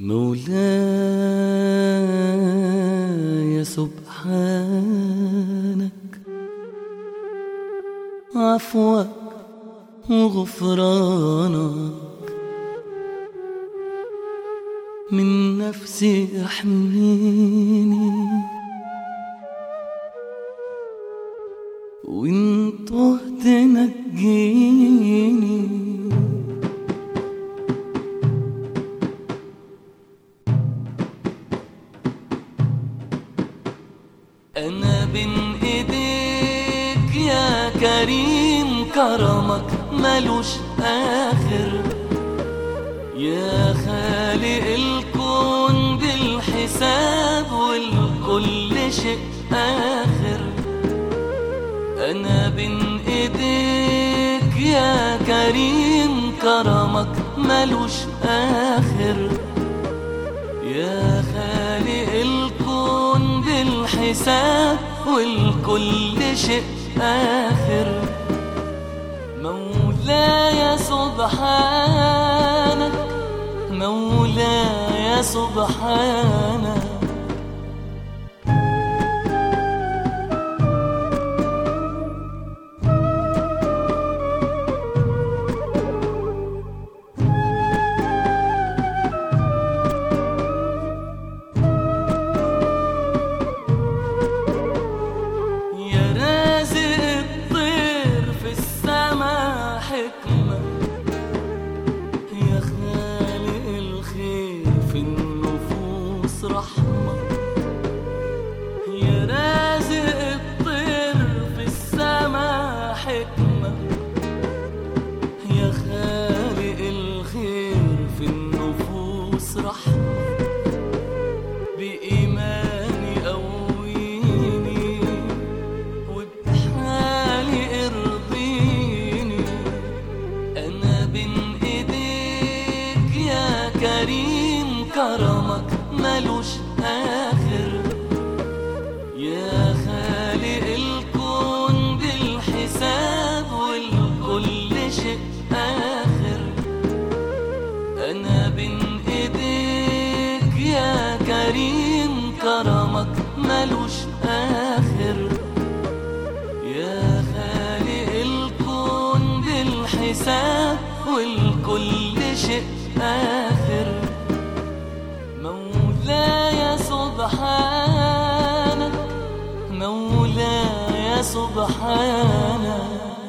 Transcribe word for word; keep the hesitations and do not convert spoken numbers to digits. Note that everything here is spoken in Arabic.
مولاي سبحانك عفوك وغفرانك من نفسي احميني وإن تهت نجيني أنا بين إيديك يا كريم، كرمك ملوش آخر، يا خالق الكون بالحساب والكل شيء آخر. أنا بين إيديك يا كريم، كرمك ملوش آخر، يا خالق الكون بالحساب والكل شيء آخر. مولاي سبحانك، مولاي سبحانك. رحمة يا رازق الطير في السما حكمة، يا خالق الخير في النفوس رحمة. بإيماني قويني وبحالي ارضيني، أنا بين إيديك يا كريم، كرمك ملوش آخر، يا خالق الكون بالحساب والكل شيء آخر. أنا بين إيديك يا كريم، كرمك ملوش آخر، يا خالق الكون بالحساب والكل شيء آخر. مولاي سبحانك، مولاي سبحانك.